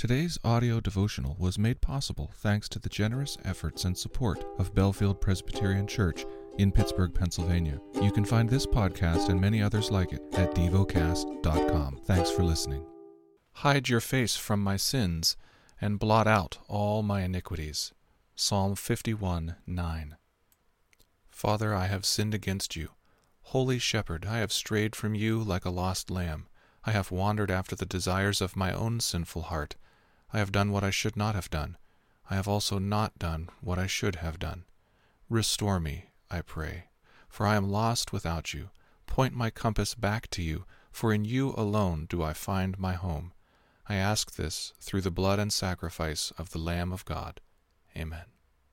Today's audio devotional was made possible thanks to the generous efforts and support of Bellefield Presbyterian Church in Pittsburgh, Pennsylvania. You can find this podcast and many others like it at devocast.com. Thanks for listening. Hide your face from my sins and blot out all my iniquities. Psalm 51:9. Father, I have sinned against you. Holy Shepherd, I have strayed from you like a lost lamb. I have wandered after the desires of my own sinful heart. I have done what I should not have done. I have also not done what I should have done. Restore me, I pray, for I am lost without you. Point my compass back to you, for in you alone do I find my home. I ask this through the blood and sacrifice of the Lamb of God. Amen.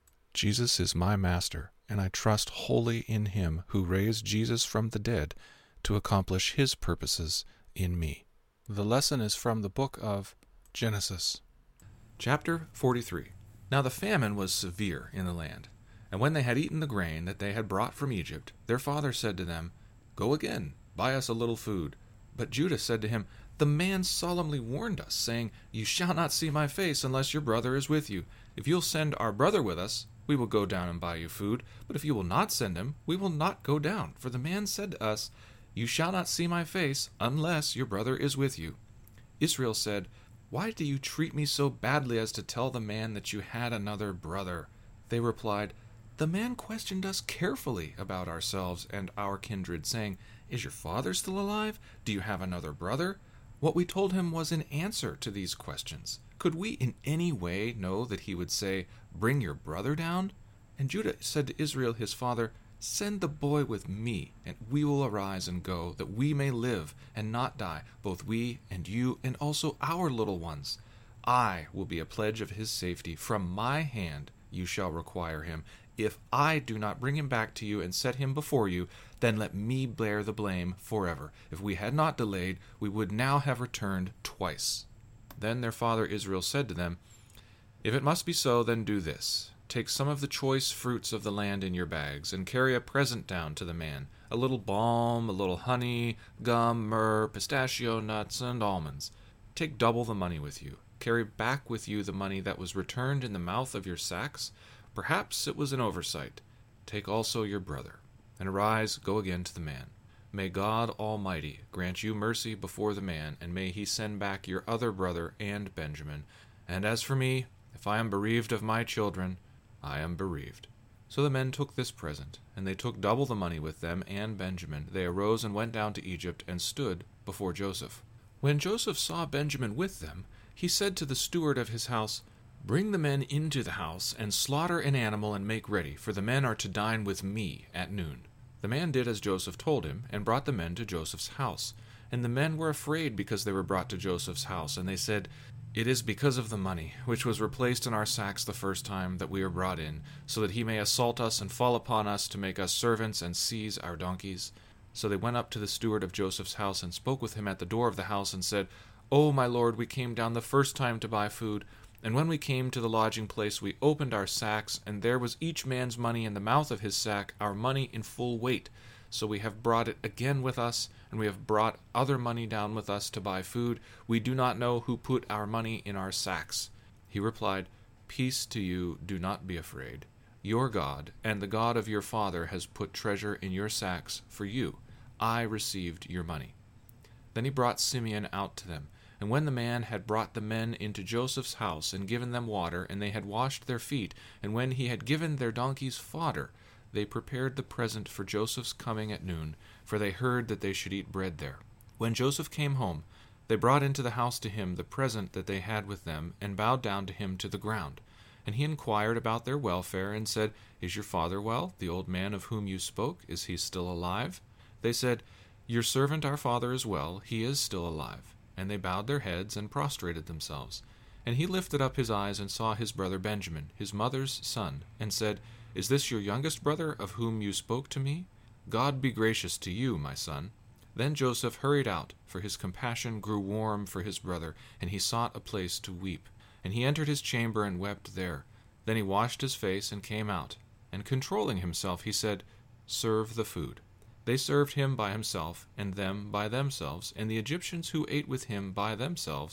Jesus is my Master, and I trust wholly in Him who raised Jesus from the dead to accomplish His purposes in me. The lesson is from the book of Genesis. Chapter 43. Now the famine was severe in the land, and when they had eaten the grain that they had brought from Egypt, their father said to them, Go again, buy us a little food. But Judah said to him, The man solemnly warned us, saying, You shall not see my face unless your brother is with you. If you'll send our brother with us, we will go down and buy you food. But if you will not send him, we will not go down. For the man said to us, You shall not see my face unless your brother is with you. Israel said, Why do you treat me so badly as to tell the man that you had another brother? They replied, The man questioned us carefully about ourselves and our kindred, saying, Is your father still alive? Do you have another brother? What we told him was in answer to these questions. Could we in any way know that he would say, Bring your brother down? And Judah said to Israel his father, Send the boy with me, and we will arise and go, that we may live and not die, both we and you, and also our little ones. I will be a pledge of his safety. From my hand you shall require him. If I do not bring him back to you and set him before you, then let me bear the blame forever. If we had not delayed, we would now have returned twice. Then their father Israel said to them, If it must be so, then do this. Take some of the choice fruits of the land in your bags, and carry a present down to the man, a little balm, a little honey, gum, myrrh, pistachio nuts, and almonds. Take double the money with you. Carry back with you the money that was returned in the mouth of your sacks. Perhaps it was an oversight. Take also your brother, and arise, go again to the man. May God Almighty grant you mercy before the man, and may he send back your other brother and Benjamin. And as for me, if I am bereaved of my children, I am bereaved. So the men took this present, and they took double the money with them and Benjamin. They arose and went down to Egypt, and stood before Joseph. When Joseph saw Benjamin with them, he said to the steward of his house, Bring the men into the house, and slaughter an animal and make ready, for the men are to dine with me at noon. The man did as Joseph told him, and brought the men to Joseph's house. And the men were afraid because they were brought to Joseph's house, and they said, It is because of the money, which was replaced in our sacks the first time, that we are brought in, so that he may assault us and fall upon us to make us servants and seize our donkeys. So they went up to the steward of Joseph's house and spoke with him at the door of the house and said, O my lord, we came down the first time to buy food. And when we came to the lodging place, we opened our sacks, and there was each man's money in the mouth of his sack, our money in full weight. So we have brought it again with us, and we have brought other money down with us to buy food. We do not know who put our money in our sacks. He replied, Peace to you, do not be afraid. Your God, and the God of your father, has put treasure in your sacks for you. I received your money. Then he brought Simeon out to them. And when the man had brought the men into Joseph's house, and given them water, and they had washed their feet, and when he had given their donkeys fodder, they prepared the present for Joseph's coming at noon, for they heard that they should eat bread there. When Joseph came home, they brought into the house to him the present that they had with them, and bowed down to him to the ground. And he inquired about their welfare, and said, Is your father well, the old man of whom you spoke? Is he still alive? They said, Your servant our father is well, he is still alive. And they bowed their heads and prostrated themselves. And he lifted up his eyes and saw his brother Benjamin, his mother's son, and said, Is this your youngest brother of whom you spoke to me? God be gracious to you, my son. Then Joseph hurried out, for his compassion grew warm for his brother, and he sought a place to weep. And he entered his chamber and wept there. Then he washed his face and came out. And controlling himself, he said, Serve the food. They served him by himself, and them by themselves, and the Egyptians who ate with him by themselves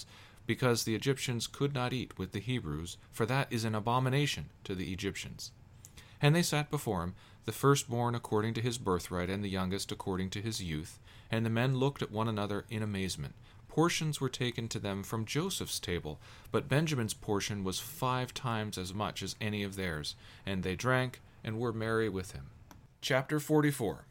because the Egyptians could not eat with the Hebrews, for that is an abomination to the Egyptians. And they sat before him, the firstborn according to his birthright, and the youngest according to his youth. And the men looked at one another in amazement. Portions were taken to them from Joseph's table, but Benjamin's portion was 5 times as much as any of theirs. And they drank and were merry with him. Chapter 44.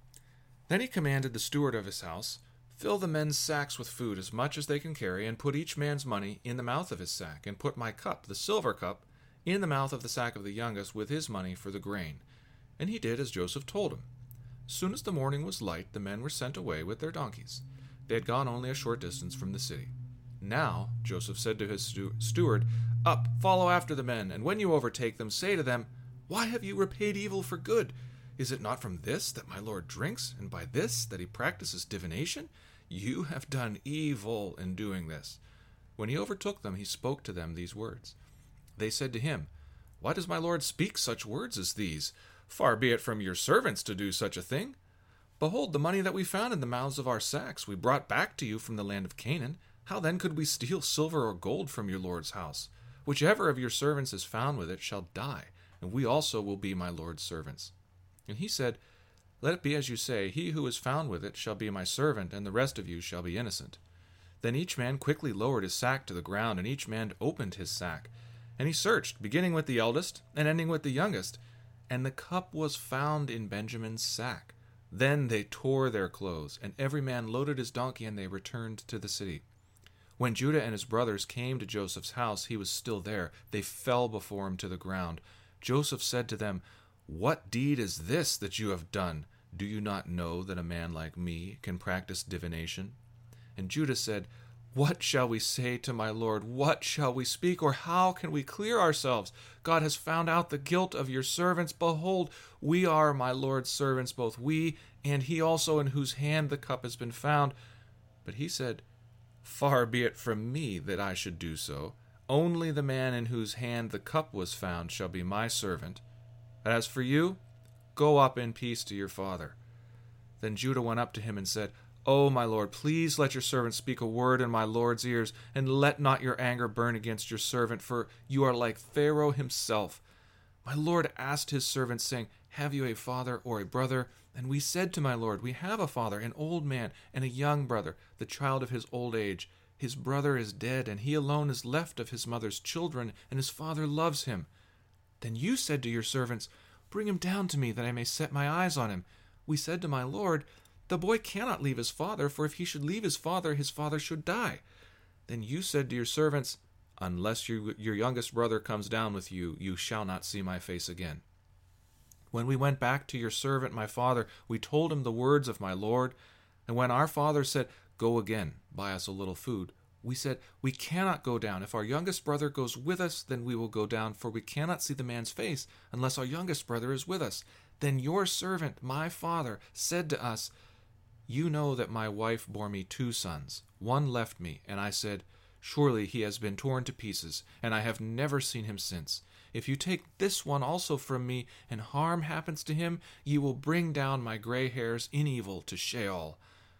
Then he commanded the steward of his house, "Fill the men's sacks with food as much as they can carry, and put each man's money in the mouth of his sack, and put my cup, the silver cup, in the mouth of the sack of the youngest with his money for the grain." And he did as Joseph told him. As soon as the morning was light, the men were sent away with their donkeys. They had gone only a short distance from the city. Now Joseph said to his steward, "Up, follow after the men, and when you overtake them, say to them, 'Why have you repaid evil for good? Is it not from this that my Lord drinks, and by this that he practices divination? You have done evil in doing this.' When he overtook them, he spoke to them these words. They said to him, 'Why does my Lord speak such words as these? Far be it from your servants to do such a thing. Behold, the money that we found in the mouths of our sacks we brought back to you from the land of Canaan. How then could we steal silver or gold from your Lord's house? Whichever of your servants is found with it shall die, and we also will be my Lord's servants.' And he said, 'Let it be as you say. He who is found with it shall be my servant, and the rest of you shall be innocent.' Then each man quickly lowered his sack to the ground, and each man opened his sack. And he searched, beginning with the eldest and ending with the youngest. And the cup was found in Benjamin's sack. Then they tore their clothes, and every man loaded his donkey, and they returned to the city. When Judah and his brothers came to Joseph's house, he was still there. They fell before him to the ground. Joseph said to them, 'What deed is this that you have done? Do you not know that a man like me can practice divination?' And Judah said, 'What shall we say to my Lord? What shall we speak, or how can we clear ourselves? God has found out the guilt of your servants. Behold, we are my Lord's servants, both we and he also in whose hand the cup has been found.' But he said, 'Far be it from me that I should do so. Only the man in whose hand the cup was found shall be my servant. As for you, go up in peace to your father.' Then Judah went up to him and said, 'O my Lord, please let your servant speak a word in my Lord's ears, and let not your anger burn against your servant, for you are like Pharaoh himself. My Lord asked his servants, saying, Have you a father or a brother? And we said to my Lord, We have a father, an old man, and a young brother, the child of his old age. His brother is dead, and he alone is left of his mother's children, and his father loves him. Then you said to your servants, Bring him down to me, that I may set my eyes on him. We said to my Lord, The boy cannot leave his father, for if he should leave his father should die. Then you said to your servants, Unless your youngest brother comes down with you, you shall not see my face again. When we went back to your servant my father, we told him the words of my Lord. And when our father said, Go again, buy us a little food, we said, We cannot go down. If our youngest brother goes with us, then we will go down, for we cannot see the man's face, unless our youngest brother is with us. Then your servant, my father, said to us, You know that my wife bore me 2 sons. One left me, and I said, Surely he has been torn to pieces, and I have never seen him since. If you take this one also from me, and harm happens to him, you will bring down my gray hairs in evil to Sheol.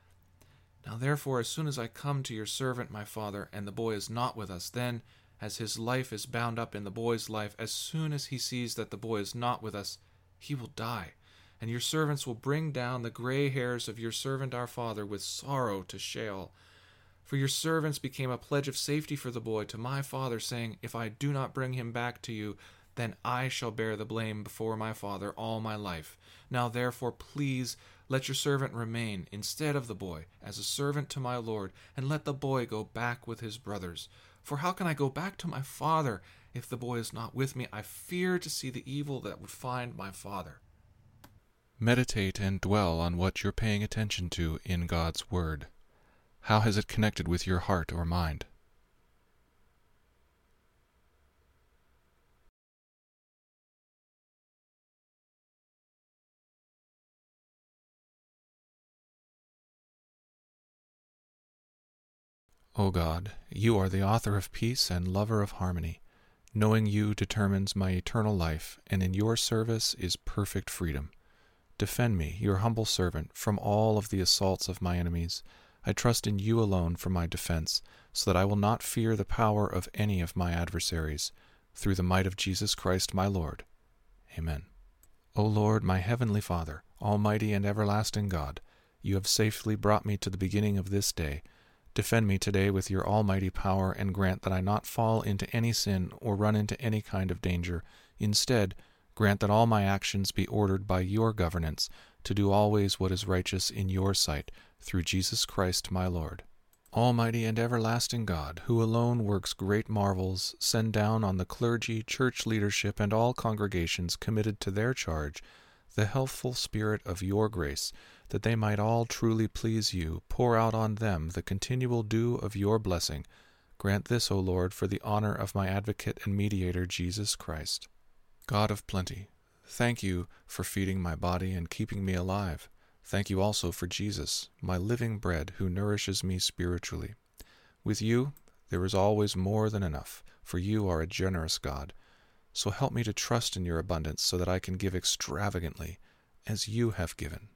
Now therefore, as soon as I come to your servant my father, and the boy is not with us, then, as his life is bound up in the boy's life, as soon as he sees that the boy is not with us, he will die. And your servants will bring down the gray hairs of your servant our father with sorrow to Sheol. For your servants became a pledge of safety for the boy to my father, saying, If I do not bring him back to you, then I shall bear the blame before my father all my life. Now therefore, please let your servant remain instead of the boy as a servant to my Lord, and let the boy go back with his brothers. For how can I go back to my father if the boy is not with me? I fear to see the evil that would find my father. Meditate and dwell on what you're paying attention to in God's Word. How has it connected with your heart or mind? O God, you are the author of peace and lover of harmony. Knowing you determines my eternal life, and in your service is perfect freedom. Defend me, your humble servant, from all of the assaults of my enemies. I trust in you alone for my defense, so that I will not fear the power of any of my adversaries, through the might of Jesus Christ my Lord. Amen. O Lord, my heavenly Father, almighty and everlasting God, you have safely brought me to the beginning of this day. Defend me today with your almighty power, and grant that I not fall into any sin or run into any kind of danger. Instead, grant that all my actions be ordered by your governance, to do always what is righteous in your sight, through Jesus Christ my Lord. Almighty and everlasting God, who alone works great marvels, send down on the clergy, church leadership, and all congregations committed to their charge the healthful spirit of your grace, that they might all truly please you. Pour out on them the continual dew of your blessing. Grant this, O Lord, for the honor of my advocate and mediator, Jesus Christ. God of plenty, thank you for feeding my body and keeping me alive. Thank you also for Jesus, my living bread, who nourishes me spiritually. With you, there is always more than enough, for you are a generous God. So help me to trust in your abundance, so that I can give extravagantly, as you have given.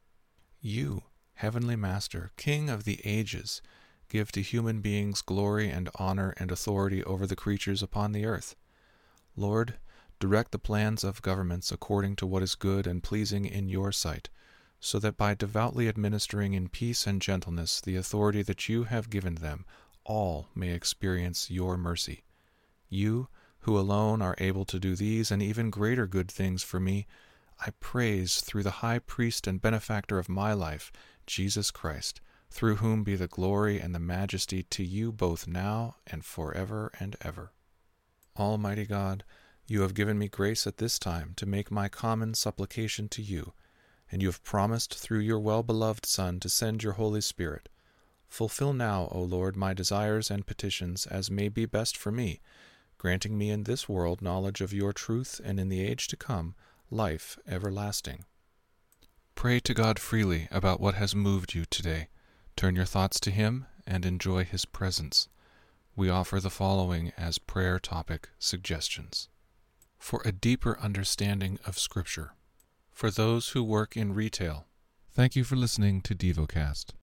You, Heavenly Master, King of the ages, give to human beings glory and honor and authority over the creatures upon the earth. Lord, direct the plans of governments according to what is good and pleasing in your sight, so that by devoutly administering in peace and gentleness the authority that you have given them, all may experience your mercy. You, who alone are able to do these and even greater good things for me, I praise through the high priest and benefactor of my life, Jesus Christ, through whom be the glory and the majesty to you both now and forever and ever. Almighty God, you have given me grace at this time to make my common supplication to you, and you have promised through your well-beloved Son to send your Holy Spirit. Fulfill now, O Lord, my desires and petitions as may be best for me, granting me in this world knowledge of your truth, and in the age to come, life everlasting. Pray to God freely about what has moved you today. Turn your thoughts to Him and enjoy His presence. We offer the following as prayer topic suggestions. For a deeper understanding of Scripture. For those who work in retail. Thank you for listening to DevoCast.